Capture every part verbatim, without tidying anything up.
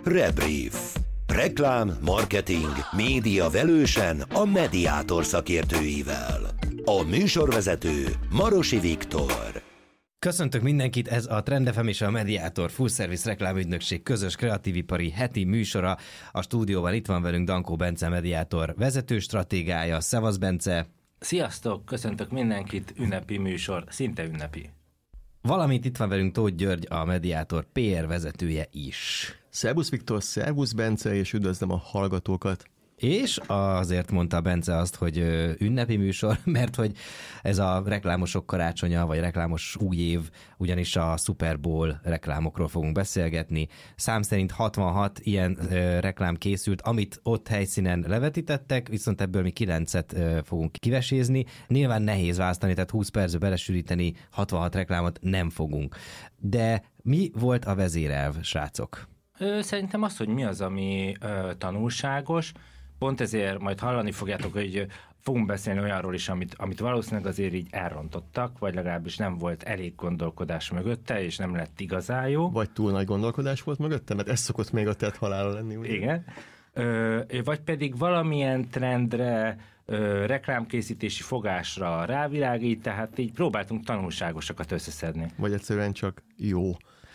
Rebrief. Reklám, marketing, média velősen a Mediátor szakértőivel. A műsorvezető Marosi Viktor. Köszöntök mindenkit, ez a Trend ef em és a Mediátor Full Service reklámügynökség közös kreatívipari heti műsora. A stúdióban itt van velünk Dankó Bence, Mediátor vezető stratégája. Szevasz, Bence! Sziasztok, köszöntök mindenkit, ünnepi műsor, szinte ünnepi. Valamint itt van velünk Tóth György, a Mediátor pé er vezetője is. Szervusz Viktor, szervusz Bence, és üdvözlöm a hallgatókat. És azért mondta Bence azt, hogy ünnepi műsor, mert hogy ez a reklámosok karácsonya, vagy reklámos új év, ugyanis a Super Bowl reklámokról fogunk beszélgetni. Szám szerint hatvanhat ilyen reklám készült, amit ott helyszínen levetítettek, viszont ebből mi kilencet fogunk kivesézni. Nyilván nehéz választani, tehát húsz percbe belesűríteni hatvanhat reklámot nem fogunk. De mi volt a vezérelv, srácok? Szerintem az, hogy mi az, ami ö, tanulságos. Pont ezért majd hallani fogjátok, hogy fogunk beszélni olyanról is, amit, amit valószínűleg azért így elrontottak, vagy legalábbis nem volt elég gondolkodás mögötte, és nem lett igazán jó. Vagy túl nagy gondolkodás volt mögötte, mert ez szokott még a tett halála lenni. Ugye? Igen. Ö, vagy pedig valamilyen trendre, ö, reklámkészítési fogásra rávilágít, tehát így próbáltunk tanulságosakat összeszedni. Vagy egyszerűen csak jó.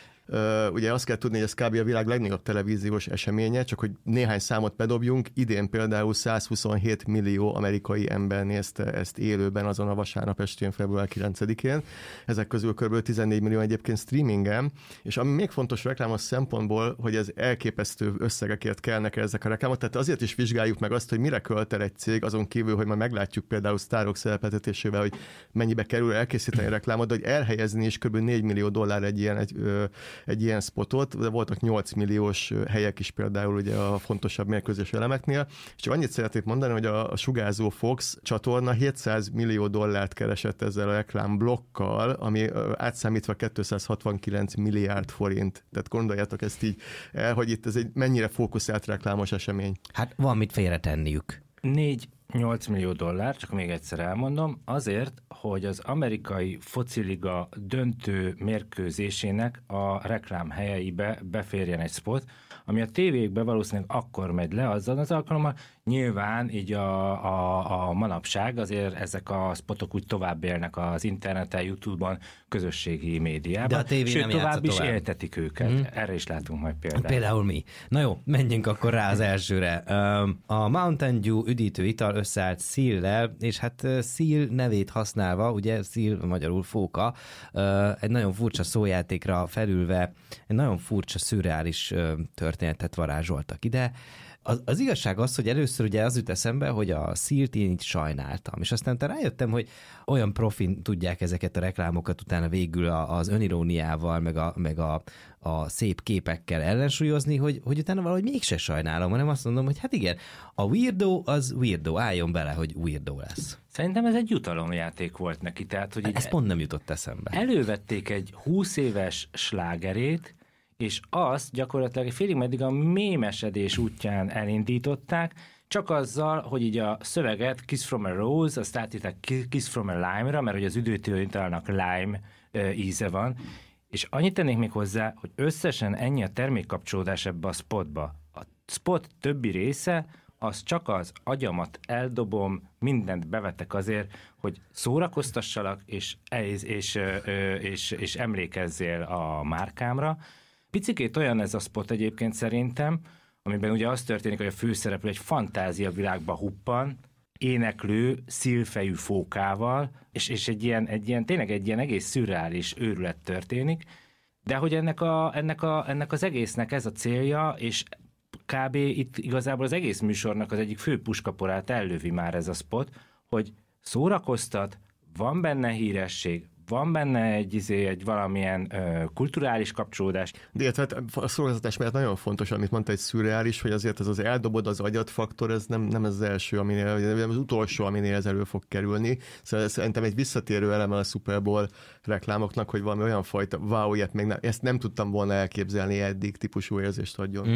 Uh, ugye azt kell tudni, hogy ez kb. A világ legnagyobb televíziós eseménye, csak hogy néhány számot bedobjunk. Idén például százhuszonhét millió amerikai ember nézte ezt élőben azon a vasárnap estén, február kilencedikén. Ezek közül kb. tizennégy millió egyébként streamingen, és ami még fontos reklámos szempontból, hogy ez elképesztő összegekért kelnek ezek a reklámok, tehát azért is vizsgáljuk meg azt, hogy mire költ el egy cég, azon kívül, hogy majd meglátjuk például sztárok szerepeltetésével, hogy mennyibe kerül elkészíteni a reklámot, de hogy elhelyezni is kb. négy millió dollár egy ilyen egy, ö, egy ilyen spotot, de voltak nyolc milliós helyek is például ugye a fontosabb mérkőzés elemeknél, és csak annyit szeretnék mondani, hogy a, a sugárzó Fox csatorna hétszáz millió dollárt keresett ezzel a reklámblokkal, ami átszámítva kétszázhatvankilenc milliárd forint. Tehát gondoljátok ezt így el, hogy itt ez egy mennyire fókuszált reklámos esemény. Hát van mit félretenniük. négy-nyolc millió dollár, csak még egyszer elmondom, azért, hogy az amerikai fociliga döntő mérkőzésének a reklám helyeibe beférjen egy spot, ami a tévékbe valószínűleg akkor megy le azzal az alkalommal. Nyilván így a, a, a manapság azért ezek a spotok úgy tovább élnek az interneten, YouTube-on, közösségi médiában. De a tévé sőt, nem tovább is tovább. éltetik őket. Mm. Erre is látunk majd példát. Például mi? Na jó, menjünk akkor rá az elsőre. A Mountain Dew üdítő ital összeállt Seal-lel, és hát Seal nevét használva, ugye Seal magyarul fóka, egy nagyon furcsa szójátékra felülve, egy nagyon furcsa, szürreális történetet varázsoltak ide. Az, az igazság az, hogy először ugye az jut eszembe, hogy a Seal-t én így sajnáltam, és aztán rájöttem, hogy olyan profin tudják ezeket a reklámokat utána végül az öniróniával, meg a, meg a, a szép képekkel ellensúlyozni, hogy, hogy utána valahogy mégse sajnálom, hanem azt mondom, hogy hát igen, a weirdo az weirdo, álljon bele, hogy weirdo lesz. Szerintem ez egy jutalomjáték volt neki, tehát hogy Ez pont nem jutott eszembe. Elővették egy húsz éves slágerét, és azt gyakorlatilag félig meddig a mémesedés útján elindították, csak azzal, hogy így a szöveget Kiss from a Rose, azt átírták Kiss from a Lime-ra, mert hogy az üdítő italnak lime íze van, és annyit tennék még hozzá, hogy összesen ennyi a termékkapcsolódás ebbe a spotba. A spot többi része, az csak az agyamat eldobom, mindent bevetek azért, hogy szórakoztassalak, és, és, és, és, és emlékezzél a márkámra. Picikét olyan ez a spot egyébként szerintem, amiben ugye az történik, hogy a főszereplő egy fantázia világba huppan, éneklő, szilfejű fókával, és, és egy, ilyen, egy ilyen, tényleg egy ilyen egész szürreális őrület történik, de hogy ennek, a, ennek, a, ennek az egésznek ez a célja, és kb. Itt igazából az egész műsornak az egyik fő puskaporát ellövi már ez a spot, hogy szórakoztat, van benne híresség, van benne egy, izé, egy valamilyen ö, kulturális kapcsolódás. De illetve a szolgáltatás mellett nagyon fontos, amit mondta, egy szürreális, hogy azért ez az eldobod az agyat faktor, ez nem, nem ez az első, aminél, az utolsó, aminél ez elő fog kerülni. Szóval szerintem egy visszatérő eleme a Super Bowl reklámoknak, hogy valami olyan fajta wow, ilyet még nem, ezt nem tudtam volna elképzelni eddig típusú érzést adjon. Mm.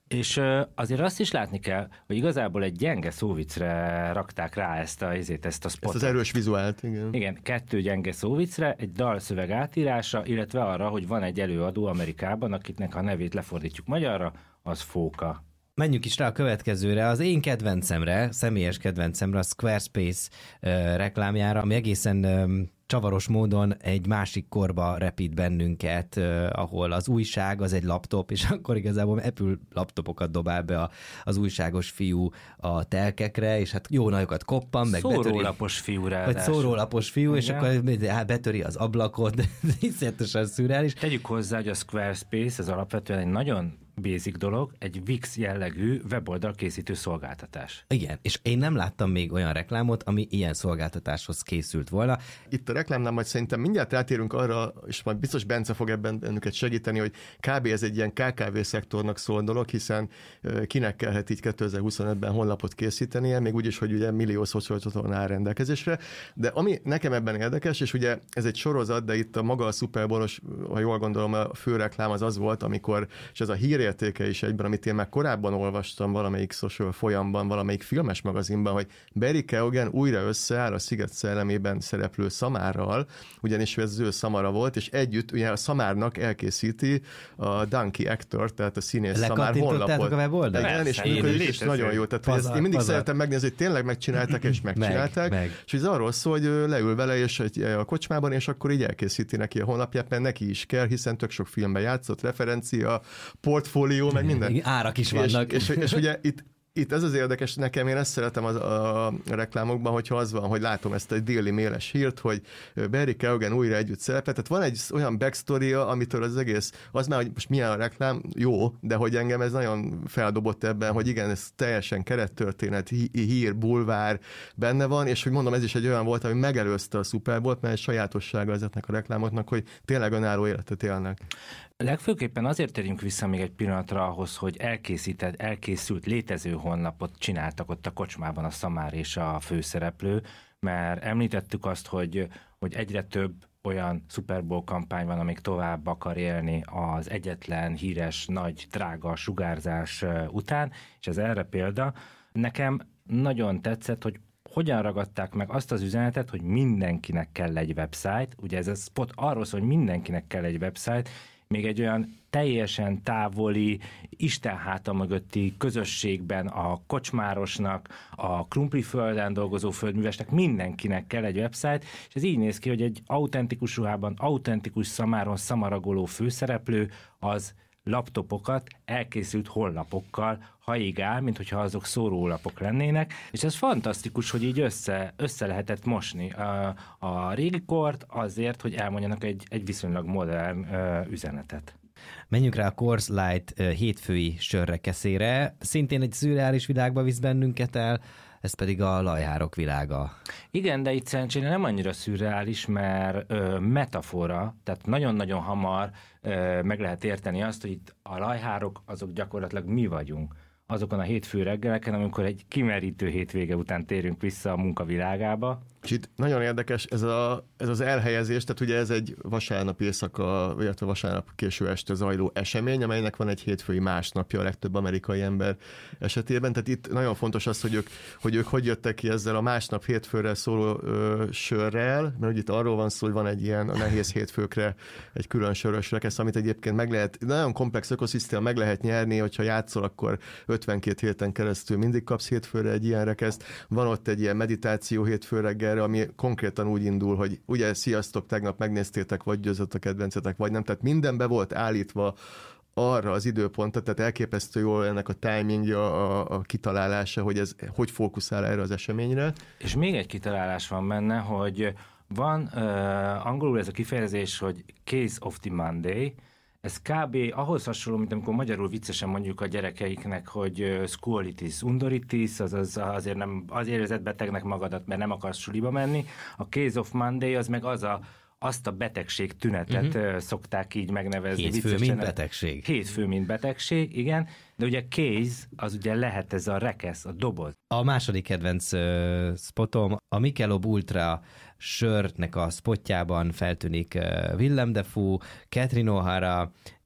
És azért azt is látni kell, hogy igazából egy gyenge szóviccre rakták rá ezt a, ezért, ezt a spotot. Ezt az erős vizuált, igen. Igen, kettő gyenge szóviccre, egy dalszöveg átírása, illetve arra, hogy van egy előadó Amerikában, akiknek a nevét lefordítjuk magyarra, az Fóka. Menjünk is rá a következőre, az én kedvencemre, személyes kedvencemre, a Squarespace uh, reklámjára, ami egészen um, csavaros módon egy másik korba repít bennünket, uh, ahol az újság az egy laptop, és akkor igazából Apple laptopokat dobál be a, az újságos fiú a telkekre, és hát jó nagyokat koppan, meg betöri. Szórólapos fiú ráadásul. Vagy szórólapos fiú, és igen. Akkor hát betöri az ablakot, iszonyatosan szürreális. Tegyük hozzá, hogy a Squarespace az alapvetően egy nagyon basic dolog, egy Wix jellegű weboldal készítő szolgáltatás. Igen, és én nem láttam még olyan reklámot, ami ilyen szolgáltatáshoz készült volna. Itt a reklámnál majd szerintem mindjárt rátérünk arra, és majd biztos Bence fog ebben bennünket segíteni, hogy kb. Ez egy ilyen ká ká vé szektornak szól dolog, hiszen kinek kellhet így kétezer-huszonötben honlapot készítenie, még úgyis, hogy ugye millió szociálcsatorna áll rendelkezésre. De ami nekem ebben érdekes, és ugye ez egy sorozat, de itt a maga a Super Bowl-os, ha jól gondolom, a fő reklám az az volt, amikor, és ez a hír értéke is egyben, amit én már korábban olvastam valamelyik social folyamban, valamelyik filmes magazinban, hogy Barry Keoghan újra összeáll a Sziget szellemében szereplő Szamárral, ugyanis ez az ő Szamara volt, és együtt ugye a Szamárnak elkészíti a Donkey Actor, tehát a színész Szamár honlapot. A weboldal? Igen, és működik, és nagyon jó. Tehát pazar, én mindig pazar. Szeretem megnézni, hogy tényleg megcsinálták, és megcsinálták, meg, meg. És ez arról szól, hogy leül vele és a kocsmában, és akkor így elkészíti neki a honlapját, mert neki is kell, hiszen tök sok filmben játszott, referencia, portfólió, meg minden. Árak is vannak. És, és, és ugye itt Itt ez az érdekes, nekem én ezt szeretem az, a, a reklámokban, hogyha az van, hogy látom ezt egy Daily Mail-es hírt, hogy Barry Keoghan újra együtt szerepel. Tehát van egy olyan backstory-a, amitől az egész, az már, hogy most milyen a reklám, jó, de hogy engem ez nagyon feldobott ebben, hogy igen, ez teljesen kerettörténet, hír, bulvár benne van, és hogy mondom, ez is egy olyan volt, ami megelőzte a Super Bowl-t, mert egy sajátossága ezeknek a reklámoknak, hogy tényleg önálló életet élnek. Legfőképpen azért térjünk vissza még egy pillanatra ahhoz, hogy elkészített, elkészült létező honlapot csináltak ott a kocsmában a Szamár és a főszereplő, mert említettük azt, hogy, hogy egyre több olyan Super Bowl kampány van, amik tovább akar élni az egyetlen híres, nagy, drága sugárzás után, és ez erre példa. Nekem nagyon tetszett, hogy hogyan ragadták meg azt az üzenetet, hogy mindenkinek kell egy website, ugye ez a spot arról szól, hogy mindenkinek kell egy website, még egy olyan teljesen távoli, Isten háta mögötti közösségben a kocsmárosnak, a krumpliföldön dolgozó földművesnek mindenkinek kell egy website, és ez így néz ki, hogy egy autentikus ruhában, autentikus szamáron szamaragoló főszereplő az laptopokat elkészült honlapokkal haigál, mint hogyha azok szórólapok lennének, és ez fantasztikus, hogy így össze, össze lehetett mosni a, a régi kort azért, hogy elmondjanak egy, egy viszonylag modern uh, üzenetet. Menjünk rá a Coors Light uh, hétfői sörrekeszére. Szintén egy szürreális világba visz bennünket el, ez pedig a lajhárok világa. Igen, de itt szerencsére nem annyira szürreális, mert ö, metafora, tehát nagyon-nagyon hamar ö, meg lehet érteni azt, hogy itt a lajhárok azok gyakorlatilag mi vagyunk. Azokon a hétfő reggeleken, amikor egy kimerítő hétvége után térünk vissza a munkavilágába. És itt nagyon érdekes ez, a, ez az elhelyezés, tehát ugye ez egy vasárnap éjszaka, illetve vasárnap késő este zajló esemény, amelynek van egy hétfői másnapja a legtöbb amerikai ember esetében. Tehát itt nagyon fontos az, hogy ők hogy, ők hogy jöttek ki ezzel a másnap hétfőre szóló ö, sörrel, mert ugye itt arról van szó, hogy van egy ilyen a nehéz hétfőkre egy külön sörös rekesz, amit egyébként meg lehet, nagyon komplex ökoszisztéma, meg lehet nyerni, hogyha játszol, akkor ötvenkét héten keresztül mindig kapsz hétfőre egy ilyen rekeszt. Van ott egy ilyen meditáció hétfő reggelre, ami konkrétan úgy indul, hogy ugye sziasztok, tegnap megnéztétek, vagy győzött a kedvencetek, vagy nem. Tehát minden be volt állítva arra az időpontra, tehát elképesztő jól ennek a timingja, a, a kitalálása, hogy ez hogy fókuszál erre az eseményre. És még egy kitalálás van benne, hogy van uh, angolul ez a kifejezés, hogy case of the Monday. Ez kb. Ahhoz hasonló, mint amikor magyarul viccesen mondjuk a gyerekeiknek, hogy squalitis, undoritis, azaz azért nem azért érzed betegnek magadat, mert nem akarsz suliba menni. A case of Monday az meg az a, azt a betegség tünetet uh-huh. szokták így megnevezni. Hétfő, mint betegség. Hétfő, mint betegség, igen. De ugye case, az ugye lehet ez a rekesz, a doboz. A második kedvenc uh, spotom, a Michelob Ultra sörnek a spotjában feltűnik uh, Willem Dafoe, Catherine O'Hara,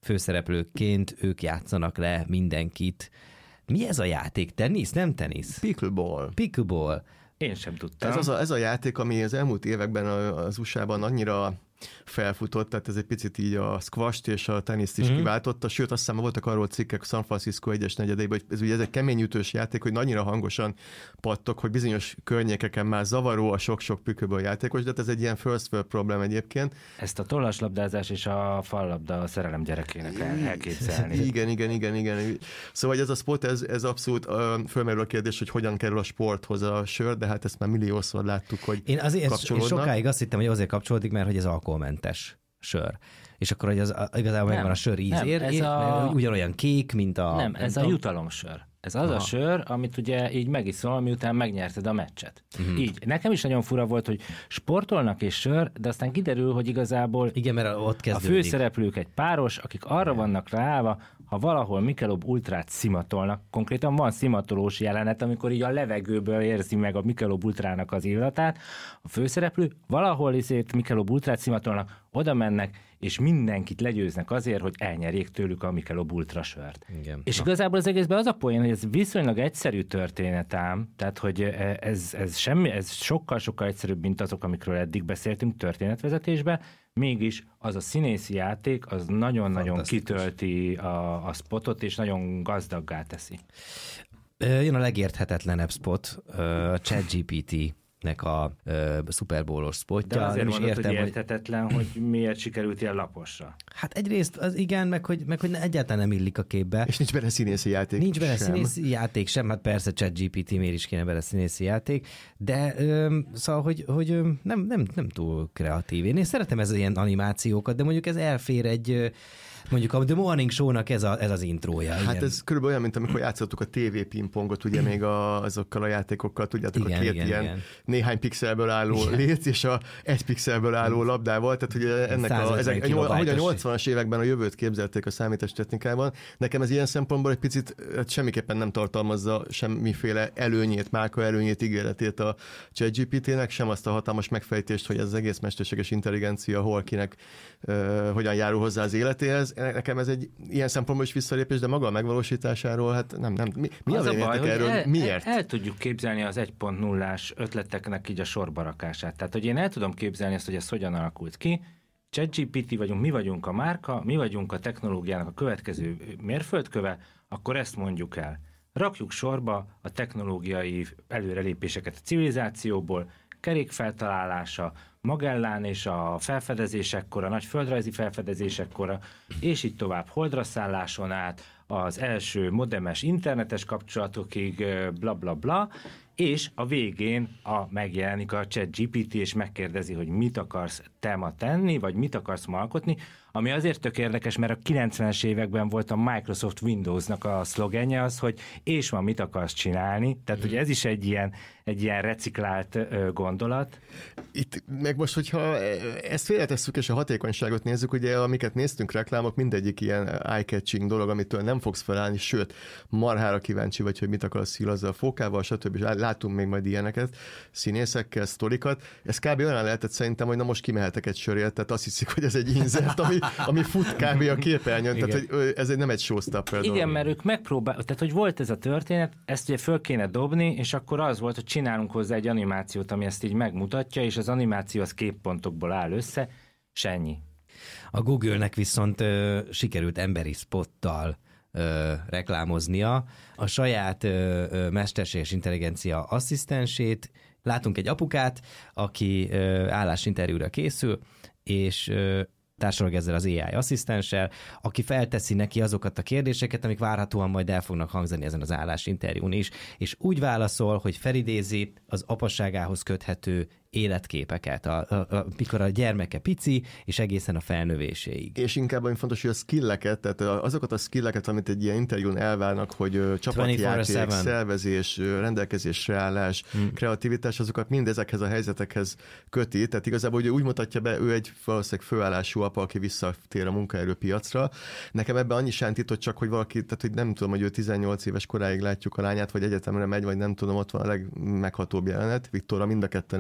főszereplőként ők játszanak le mindenkit. Mi ez a játék? Tenisz? Nem tenisz? Pickleball. Pickleball. Én sem tudtam. Ez, az a, ez a játék, ami az elmúlt években az u es á-ban annyira felfutott, tehát ez egy picit így a squasht és a teniszt is mm-hmm. kiváltotta, sőt azt hiszem voltak arról cikkek San Francisco egyes negyedében, hogy ez ugye ez egy keményütős játék, hogy annyira hangosan pattog, hogy bizonyos környékeken már zavaró a sok-sok pickleball játékos, de ez egy ilyen first world problem egyébként. Ezt a tollaslabdázás és a fallabda a szerelem gyerekének el, elképzelni. Igen, igen, igen, igen. Szóval ez a sport, ez, ez abszolút uh, fölmerül a kérdés, hogy hogyan kerül a sporthoz a sör, de hát ezt már milliószor láttuk, hogy én azért kapcsolódnak. Én sokáig azt hittem, hogy azért kapcsolódik, mert hogy ez alkoholmentes sör. És akkor hogy az, igazából megvan a sör ízér, ez a... ugyanolyan kék, mint a... Nem, ez a jutalomsör. Ez az Aha. a sör, amit ugye így megiszol, miután megnyerted a meccset. Uh-huh. Így. Nekem is nagyon fura volt, hogy sportolnak és sör, de aztán kiderül, hogy igazából igen, mert ott kezdődik. A főszereplők egy páros, akik arra Igen. vannak ráállva, ha valahol Michelob Ultrát szimatolnak, konkrétan van szimatolós jelenet, amikor így a levegőből érzi meg a Michelob Ultrának az illatát, a főszereplő valahol izét Michelob Ultrát szimatolnak, oda mennek, és mindenkit legyőznek azért, hogy elnyerjék tőlük a Michelob Ultra sört. Igen. És Na. igazából az egészben az a poén, hogy ez viszonylag egyszerű történet ám, tehát hogy ez, ez, semmi, ez sokkal-sokkal egyszerűbb, mint azok, amikről eddig beszéltünk történetvezetésben, mégis az a színészi játék, az nagyon-nagyon kitölti a, a spotot, és nagyon gazdaggá teszi. Jön a legérthetetlenebb spot, a ChatGPT nek a uh, Super Bowl-os spotja. De azért nem mondod, értem, hogy érthetetlen, hogy... hogy miért sikerült ilyen laposra. Hát egyrészt az igen, meg hogy, meg hogy egyáltalán nem illik a képbe. És nincs benne színészi játék Nincs benne sem. színészi játék sem, hát persze ChatGPT miért is kéne bele színészi játék, de öm, szóval, hogy, hogy öm, nem, nem, nem túl kreatív. Én, én szeretem ez ilyen animációkat, de mondjuk ez elfér egy... Mondjuk a The Morning Show-nak ez, a, ez az intrója. Hát igen. ez körülbelül olyan, mint amikor játszottuk a té vé pingpongot, ugye még a, azokkal a játékokkal, tudjátok, igen, a két igen, ilyen igen. néhány pixelből álló igen. léc és a egy pixelből álló labdával, tehát ugye ennek a, ezek, ahogy a nyolcvanas években a jövőt képzelték a számítástechnikában, nekem ez ilyen szempontból egy picit hát semmiképpen nem tartalmazza semmiféle előnyét, márka előnyét, ígéretét a ChatGPT-nek, sem azt a hatalmas megfejtést, hogy ez az egész mesterséges intelligencia hol kinek uh, hogyan járul hozzá az életéhez. Nekem ez egy ilyen szempontból is visszalépés, de maga a megvalósításáról, hát nem, nem. Mi, mi az a baj, erről? El, Miért? El, el tudjuk képzelni az egy pont nullás ötleteknek így a sorba rakását. Tehát, hogy én el tudom képzelni ezt, hogy ez hogyan alakult ki. ChatGPT vagyunk, mi vagyunk a márka, mi vagyunk a technológiának a következő mérföldköve, akkor ezt mondjuk el. Rakjuk sorba a technológiai előrelépéseket a civilizációból, kerékfeltalálása, Magellán és a felfedezésekkor, a nagy földrajzi felfedezésekkor, és így tovább holdra szálláson át, az első modemes internetes kapcsolatokig, bla bla bla, és a végén a, megjelenik a ChatGPT, és megkérdezi, hogy mit akarsz te ma tenni, vagy mit akarsz ma alkotni, ami azért tök érdekes, mert a kilencvenes években volt a Microsoft Windowsnak a szlogenje az, hogy és ma mit akarsz csinálni, tehát hogy ez is egy ilyen, egy ilyen reciklált ö, gondolat. Itt meg most, hogyha ezt félretesszük és a hatékonyságot nézzük, ugye amiket néztünk reklámok, mindegyik ilyen eye-catching dolog, amitől nem fogsz felállni, sőt, marhára kíváncsi vagy, hogy mit akarsz azzal a fókával, stb. Látunk még majd ilyeneket, színészekkel, sztorikat. Ez kb. Olyan lehetett szerintem, hogy na most kimehetek egy sörért, tehát azt hiszik, hogy ez egy insert, ami, ami fut kb. A képernyőn, tehát hogy ez egy, nem egy showstopper dolog. Igen, mert ők megpróbál, tehát hogy volt ez a történet, ezt ugye föl kéne dobni, és akkor az volt, hogy csinálunk hozzá egy animációt, ami ezt így megmutatja, és az animáció az képpontokból áll össze, s ennyi. A Google-nek viszont ö, sikerült emberi spottal ö, reklámoznia a saját ö, ö, mesterséges intelligencia asszisztensét. Látunk egy apukát, aki ö, állásinterjúra készül, és ö, társadalog ezzel az á i asszisztenssel, aki felteszi neki azokat a kérdéseket, amik várhatóan majd el fognak hangzani ezen az állásinterjún is, és úgy válaszol, hogy felidézi az apaságához köthető életképeket, a, a, a, mikor a gyermeke pici, és egészen a felnövéséig. És inkább olyan fontos, hogy a skilleket, tehát azokat a skilleket, amit egy ilyen interjún elvárnak, hogy csapatjáték, szervezés, rendelkezésre állás, hmm. kreativitás, azokat mindezekhez a helyzetekhez köti, tehát igazából ugye úgy mutatja be, ő egy valószínűleg főállású apa, aki visszatér a munkaerőpiacra. Nekem ebben annyi sántított csak, hogy valaki, tehát hogy nem tudom, hogy ő tizennyolc éves koráig látjuk a lányát, vagy egyetemre megy, vagy nem tudom, ott van a legmeghatóbb jelenet. Viktorra mind a ketten elsírtuk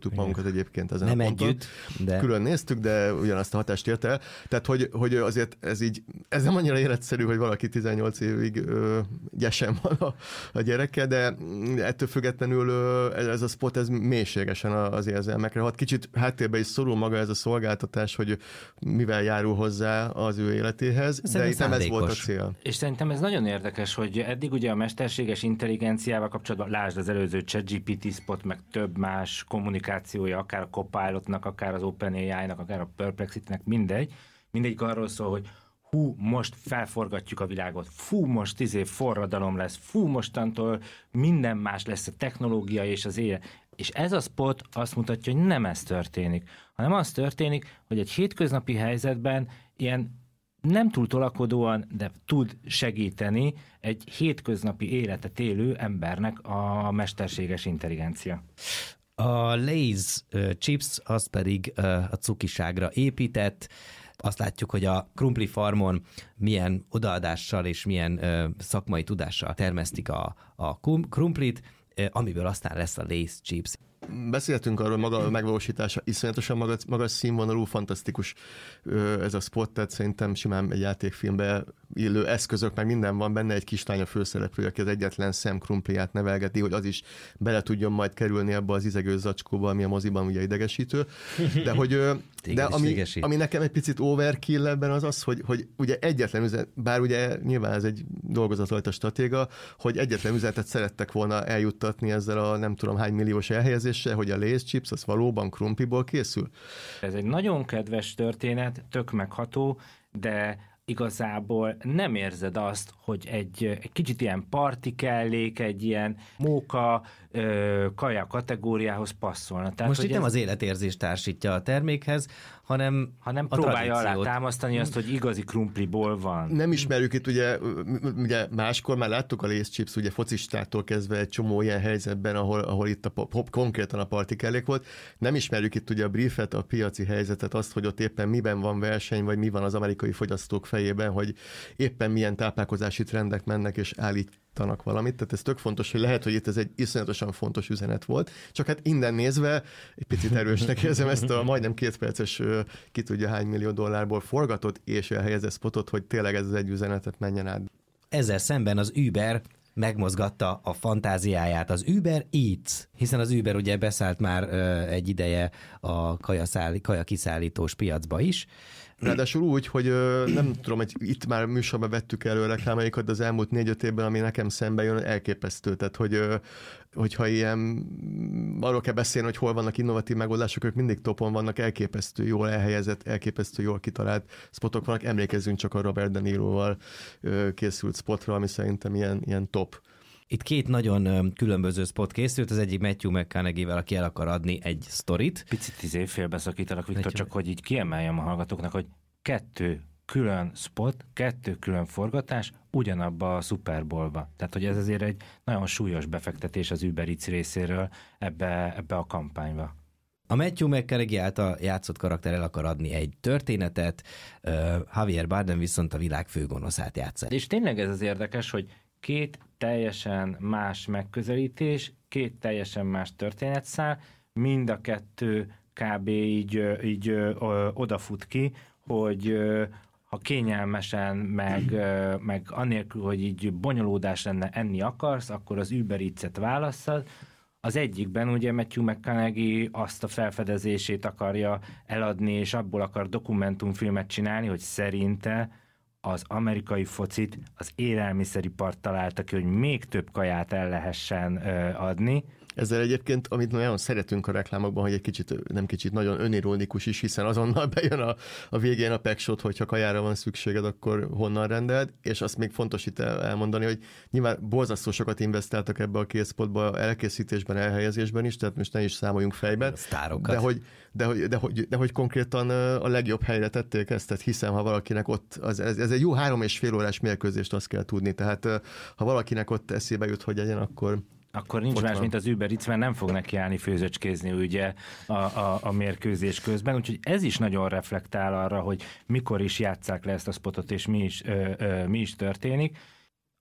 néztük magunkat egyébként ezen Nem a ponton. együtt, de... Külön néztük, de ugyanazt a hatást ért el. Tehát, hogy, hogy azért ez így, ez nem annyira életszerű, hogy valaki tizennyolc évig ö, gyesen van a, a gyereke, de ettől függetlenül ö, ez a spot, ez mélységesen az érzelmekre hat. Kicsit háttérbe is szorul maga ez a szolgáltatás, hogy mivel járul hozzá az ő életéhez, Szerintem de itt nem ez szándékos. volt a cél. És szerintem ez nagyon érdekes, hogy eddig ugye a mesterséges intelligenciával kapcsolatban, lásd az előző ChatGPT spot, meg több más kommunikációja, akár a Copilotnak, akár az OpenAI-nak, akár a Perplexity-nek, mindegy. Mindegyik arról szól, hogy hú, most felforgatjuk a világot, fú, most izé forradalom lesz, fú, mostantól minden más lesz a technológia és az élet. És ez a spot azt mutatja, hogy nem ez történik, hanem az történik, hogy egy hétköznapi helyzetben ilyen nem túl tolakodóan, de tud segíteni egy hétköznapi életet élő embernek a mesterséges intelligencia. A Lay's uh, chips az pedig uh, a cukiságra épített. Azt látjuk, hogy a krumpli farmon milyen odaadással és milyen uh, szakmai tudással termesztik a, a krumplit, uh, amiből aztán lesz a Lay's chips. Beszéltünk arról, maga a megvalósítása iszonyatosan magas, magas színvonalú, fantasztikus ez a spot, tehát szerintem simán egy játékfilmbe illő eszközök, meg minden van benne, egy kislány a főszereplő, aki az egyetlen szem krumpliát nevelgeti, hogy az is bele tudjon majd kerülni abba az izegő zacskóba, ami a moziban ugye idegesítő. De, hogy, de ami, ami nekem egy picit overkill ebben az az, hogy, hogy ugye egyetlen üzenet, bár ugye nyilván ez egy dolgozat rajta stratéga, hogy egyetlen üzenetet szerettek volna eljuttatni ezzel a nem tudom hány milliós elhelyezéssel, hogy a Lay's chips az valóban krumpliból készül. Ez egy nagyon kedves történet, tök megható, de igazából nem érzed azt, hogy egy, egy kicsit ilyen parti kellék, egy ilyen móka ö, kaja kategóriához passzolna. Tehát, most itt ez... nem az életérzést társítja a termékhez, hanem hanem a próbálja alá tradíciót. támasztani azt, hogy igazi krumpliból van. Nem ismerjük itt, ugye, ugye máskor már láttuk a Lay's chips, ugye focistától kezdve egy csomó ilyen helyzetben, ahol, ahol itt a pop, konkrétan a parti kellék volt. Nem ismerjük itt ugye a briefet, a piaci helyzetet, azt, hogy ott éppen miben van verseny, vagy mi van az amerikai fogyasztók fejében, hogy éppen milyen táplálkozási trendek mennek és állítanak valamit. Tehát ez tök fontos, hogy lehet, hogy itt ez egy iszonyatosan fontos üzenet volt. Csak hát innen nézve egy picit erősnek érzem ezt a majdnem két perces ki tudja hány millió dollárból forgatott és elhelyezett spotot, hogy tényleg ez az egy üzenetet menjen át. Ezzel szemben az Uber megmozgatta a fantáziáját, az Uber Eats, hiszen az Uber ugye beszállt már ö, egy ideje a kajaszáll, kajakiszállítós piacba is. Ráadásul úgy, hogy ö, nem tudom, hogy itt már műsorban vettük elő a reklámaikat, de az elmúlt négy-öt évben, ami nekem szembe jön, elképesztő. Tehát, hogy, ö, hogyha ilyen, arról kell beszélni, hogy hol vannak innovatív megoldások, ők mindig topon vannak, elképesztő jól elhelyezett, elképesztő jól kitalált spotok vannak. Emlékezzünk csak a Robert De Niroval ö, készült spotra, ami szerintem ilyen, ilyen top. Itt két nagyon különböző spot készült, az egyik Matthew McConaughey-vel, aki el akar adni egy sztorit. Picit izé félbeszakítanak, Viktor, Matthew. csak hogy így kiemeljem a hallgatóknak, hogy kettő külön spot, kettő külön forgatás ugyanabba a Super Bowl-ba. Tehát, hogy ez azért egy nagyon súlyos befektetés az Uber Eats részéről ebbe, ebbe a kampányba. A Matthew McConaughey által játszott karakter el akar adni egy történetet, uh, Javier Bardem viszont a világ főgonoszát játsza. És tényleg ez az érdekes, hogy két teljesen más megközelítés, két teljesen más történetszál, mind a kettő kb. így, így ö, ö, odafut ki, hogy ö, ha kényelmesen, meg, ö, meg anélkül, hogy így bonyolódás lenne, enni akarsz, akkor az Uber Eats-et válasszad. Az egyikben ugye Matthew McConaughey azt a felfedezését akarja eladni, és abból akar dokumentumfilmet csinálni, hogy szerinte az amerikai focit az élelmiszeripart találta ki, hogy még több kaját el lehessen ö, adni. Ezzel egyébként, amit nagyon szeretünk a reklámokban, hogy egy kicsit, nem kicsit, nagyon önironikus is, hiszen azonnal bejön a, a végén a packshot, hogyha kajára van szükséged, akkor honnan rendeld, és azt még fontos itt elmondani, hogy nyilván borzasztó sokat investáltak ebbe a készpotba, elkészítésben, elhelyezésben is, tehát most ne is számoljunk fejben, de hogy, de, hogy, de, hogy, de hogy konkrétan a legjobb helyre tették ezt, tehát hiszem, ha valakinek ott, az, ez, ez egy jó három és fél órás mérkőzést, azt kell tudni, tehát ha valakinek ott eszébe jut, hogy legyen, akkor Akkor nincs ott más, van. mint az Uber Eats, mert nem fog neki állni főzöcskézni ugye a, a, a mérkőzés közben, úgyhogy ez is nagyon reflektál arra, hogy mikor is játsszák le ezt a spotot, és mi is, ö, ö, mi is történik.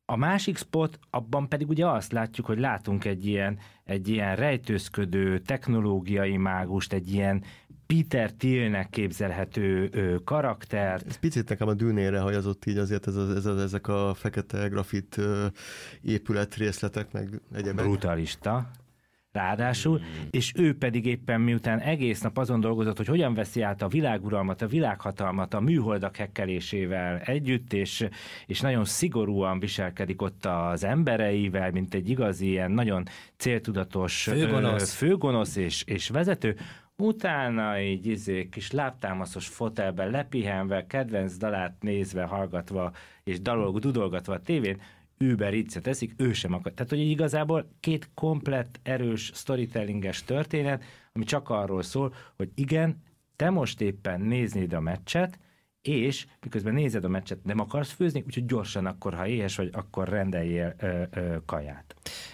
A másik spot, abban pedig ugye azt látjuk, hogy látunk egy ilyen, egy ilyen rejtőzködő technológiai mágust, egy ilyen Peter Thielnek képzelhető ö, karaktert. Ez picit nekem a Dűnére hajazott így azért ez a, ez a, ezek a fekete grafit ö, épületrészletek, meg egyebek. Brutalista. Ráadásul, mm. és ő pedig éppen miután egész nap azon dolgozott, hogy hogyan veszi át a világuralmat, a világhatalmat a műholdak hekkelésével együtt, és, és nagyon szigorúan viselkedik ott az embereivel, mint egy igazi ilyen nagyon céltudatos főgonosz, ö, főgonosz és, és vezető. Utána így izé, kis lábtámaszos fotelben lepihenve, kedvenc dalát nézve, hallgatva, és dalolg, dudolgatva a tévén, Uber Eats-et teszik, ő sem akar. Tehát, hogy igazából két komplett, erős storytellinges történet, ami csak arról szól, hogy igen, te most éppen néznéd a meccset, és miközben nézed a meccset, nem akarsz főzni, úgyhogy gyorsan akkor, ha éhes vagy, akkor rendeljél ö, ö, kaját.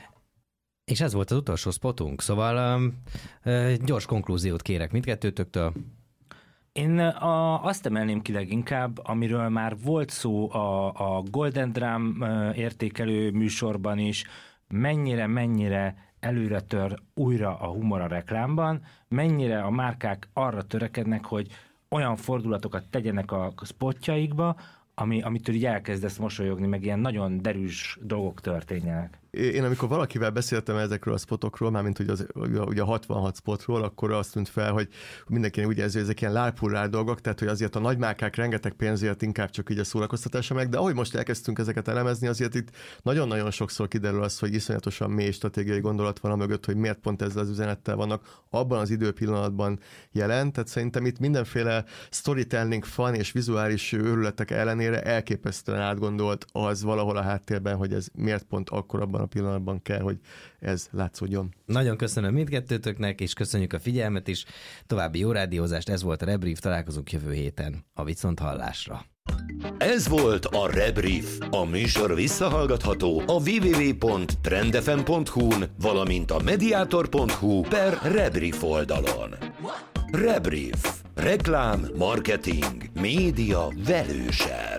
És ez volt az utolsó spotunk, szóval um, uh, gyors konklúziót kérek mindkettőtöktől. Én a, azt emelném ki leginkább, amiről már volt szó a, a Golden Drum értékelő műsorban is, mennyire-mennyire előre tör újra a humor a reklámban, mennyire a márkák arra törekednek, hogy olyan fordulatokat tegyenek a spotjaikba, ami, amitől így elkezdesz mosolyogni, meg ilyen nagyon derűs dolgok történjenek. Én amikor valakivel beszéltem ezekről a spotokról, mármint ugye, az, ugye a hatvanhat spotról, akkor azt tűnt fel, hogy mindenkinek úgy érzi, hogy ezek ilyen lárpullár dolgok, tehát hogy azért a nagymárkák rengeteg pénzért inkább csak így a szórakoztatása meg, de ahogy most elkezdtünk ezeket elemezni, azért itt nagyon-nagyon sokszor kiderül az, hogy iszonyatosan mély stratégiai gondolat van a mögött, hogy miért pont ezzel az üzenettel vannak abban az időpillanatban jelen, tehát szerintem itt mindenféle storytelling, fan és vizuális őrületek ellenére elképesztően átgondolt az valahol a háttérben, hogy ez miért pont akkor abban a pillanatban kell, hogy ez látszódjon. Nagyon köszönöm mindkettőtöknek, és köszönjük a figyelmet is. További jó rádiózást, ez volt a Rebrief, találkozunk jövő héten a Viszonthallásra. Ez volt a Rebrief. A műsor visszahallgatható a double-u double-u double-u pont trendfm pont hu-n, valamint a mediator pont hu per Rebrief oldalon. Rebrief. Reklám, marketing, média velősen.